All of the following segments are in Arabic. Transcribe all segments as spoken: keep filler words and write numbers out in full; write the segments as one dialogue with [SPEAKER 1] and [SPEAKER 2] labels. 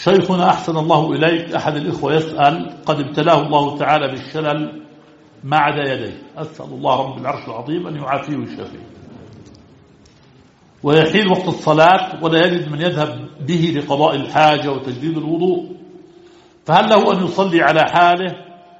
[SPEAKER 1] شيخنا أحسن الله إليك، أحد الإخوة يسأل: قد ابتلاه الله تعالى بالشلل ما عدا يديه، أسأل الله رب العرش العظيم أن يعافيه ويشافيه، ويحيل وقت الصلاة ولا يجد من يذهب به لقضاء الحاجة وتجديد الوضوء، فهل له أن يصلي على حاله؟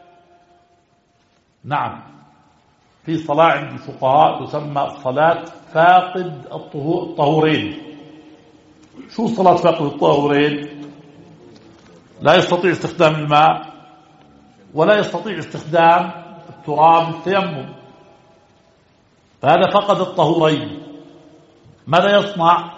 [SPEAKER 1] نعم، في صلاة عند الفقهاء تسمى صلاة فاقد الطهورين. شو صلاة فاقد الطهورين؟ لا يستطيع استخدام الماء ولا يستطيع استخدام التراب التيمم، فهذا فقد الطهورين، ماذا يصنع؟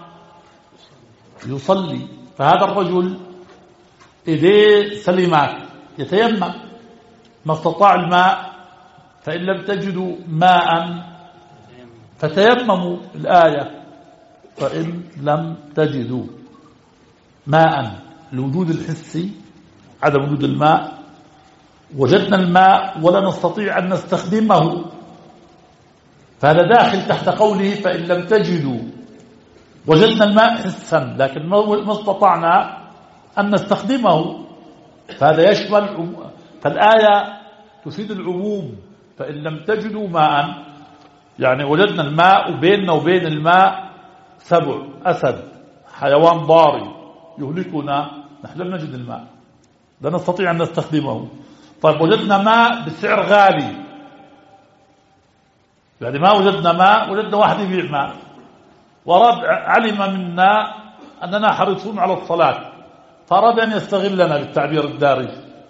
[SPEAKER 1] يصلي. فهذا الرجل إيديه سليمات، يتيمم، ما استطاع الماء فإن لم تجدوا ماء فتيمموا، الآية فإن لم تجدوا ماء، الوجود الحسي، عدم وجود الماء، وجدنا الماء ولا نستطيع أن نستخدمه، فهذا داخل تحت قوله فإن لم تجدوا. وجدنا الماء حسا لكن ما استطعنا أن نستخدمه، فهذا يشمل، فالآية تفيد العموم. فإن لم تجدوا ماء يعني وجدنا الماء وبيننا وبين الماء سبع، أسد، حيوان ضاري يهلكنا، نحن لم نجد الماء، لا نستطيع أن نستخدمه. طيب وجدنا ماء بسعر غالي، يعني ما وجدنا ماء، وجدنا واحد يبيع ماء ورد علم منا أننا حريصون على الصلاة، فأراد أن يستغلنا بالتعبير الدارج،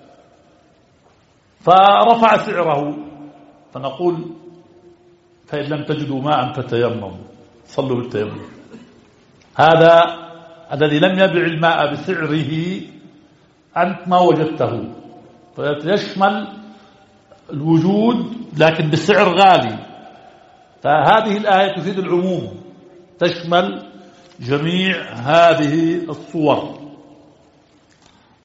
[SPEAKER 1] فرفع سعره، فنقول فإن لم تجدوا ماء فتيمموا، صلوا بالتيمم. هذا الذي لم يبع الماء بسعره أنت ما وجدته، فيشمل الوجود لكن بسعر غالي. فهذه الآية تفيد العموم، تشمل جميع هذه الصور.